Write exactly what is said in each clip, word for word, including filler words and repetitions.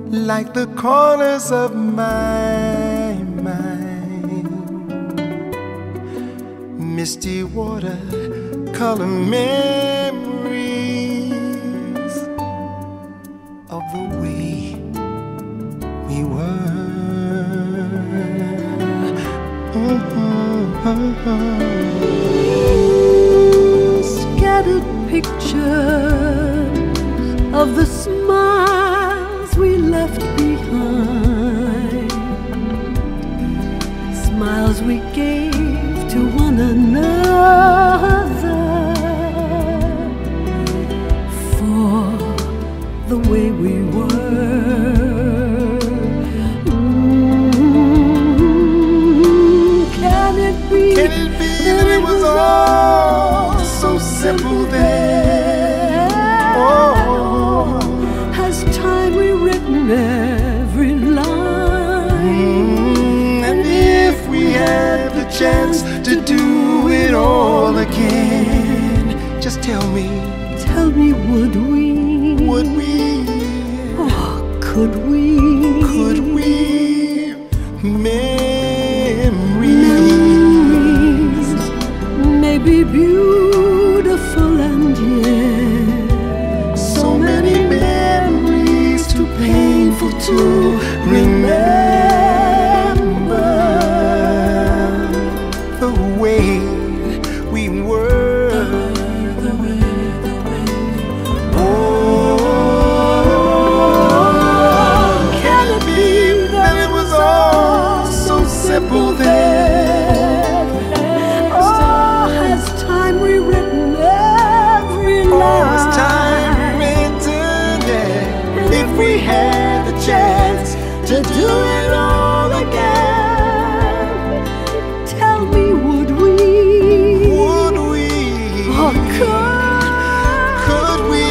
like the corners of my mind. Misty water, color memories of the way we were. Scattered pictures of the smiles we left behind, smiles we gave to one another for the way we were. Mm, can it be, Can it be that it was all so simple then? Oh, has time rewritten every line? mm, and if we had the chance to do it all again, just tell me, Tell me, would we? would we? Oh, could we? Could we? Memories may be beautiful and yet So many memories too painful to remember the way we were. Oh, can it be that it was all so simple then? oh, has time rewritten every line? Oh, it's time written there. If we had the chance to do it all again, Tell me, would we? would we? Or could? Could we?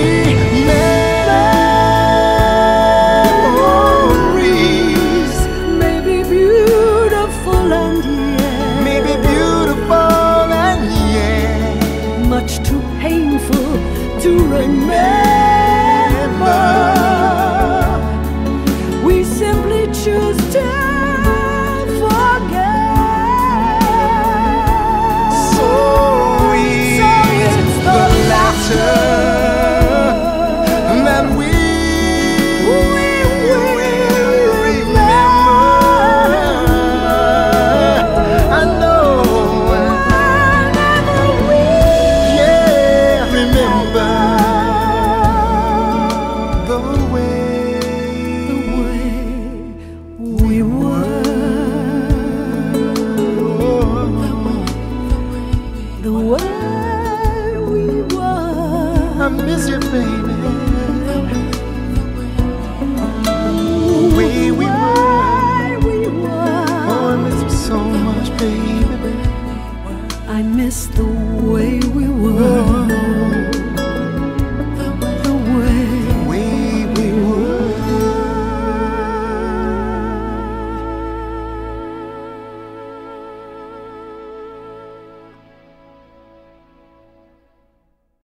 Memories May be beautiful and yet may be beautiful and yet much too painful to remember. We simply choose to forget. so it's So it's the laughter that we will remember. I know, whenever we yeah, remember the way the way we were, the way we were. I miss you, baby. The way we were. we Oh, I were. miss you so much, baby. I miss the way we were.